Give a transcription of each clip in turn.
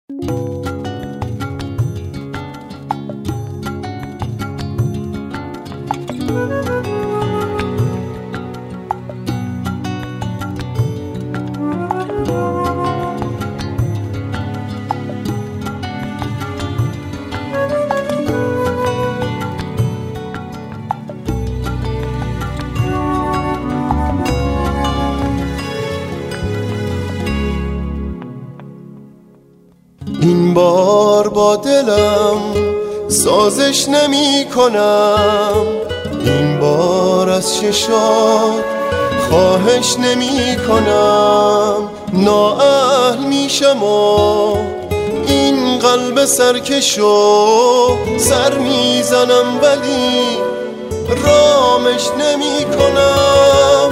این بار با دلم سازش نمی کنم، این بار از چشات خواهش نمی کنم. نااهل میشم و این قلب سرکشو سر میزنم، ولی رامش نمی کنم.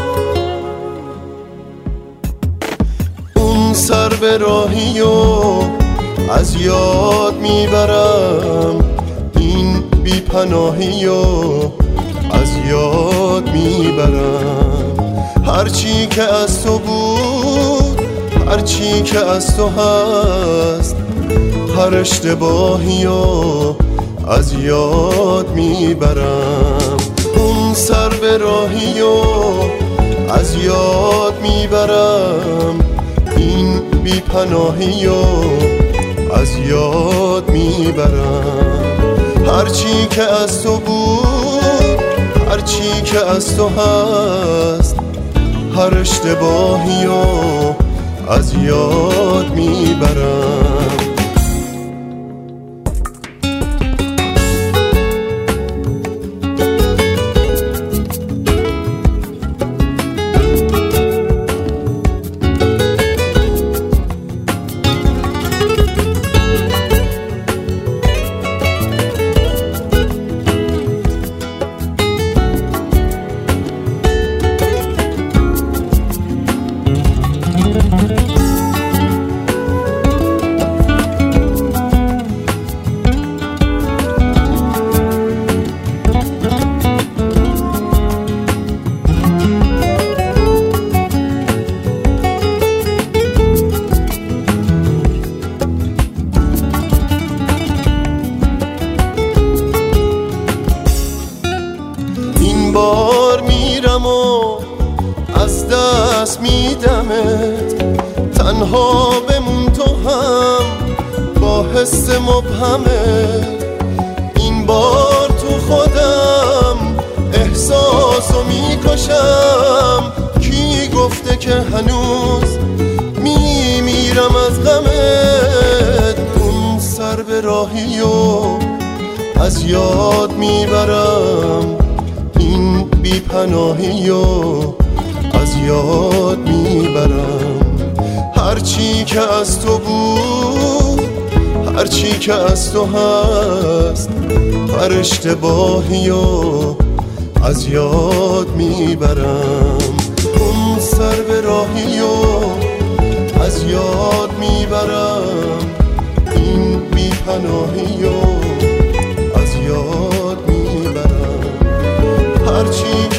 اون سر به راهیو از یاد میبرم، این بی پناهیو از یاد میبرم. هرچی که از تو بود، هرچی که از تو هست، هر اشتباهیو از یاد میبرم. اون سر به راهیو از یاد میبرم، این بی پناهیو از یاد میبرم. هرچی که از تو بود، هرچی که از تو هست، هر اشتباهیو از یاد میبرم. بار میرم و از دست میدمت، تنها بمون تو هم با حس مبهمت. این بار تو خودم احساسو میکشم، کی گفته که هنوز میمیرم از غمت. اون سر به راهیو از یاد میبرم، این بی پناهیو از یاد میبرم. هرچی که از تو بود، هرچی که از تو هست، هر اشتباهیو از یاد میبرم. اون سر به راهیو از یاد میبرم، این بی پناهیو از یاد میبرم. هرچی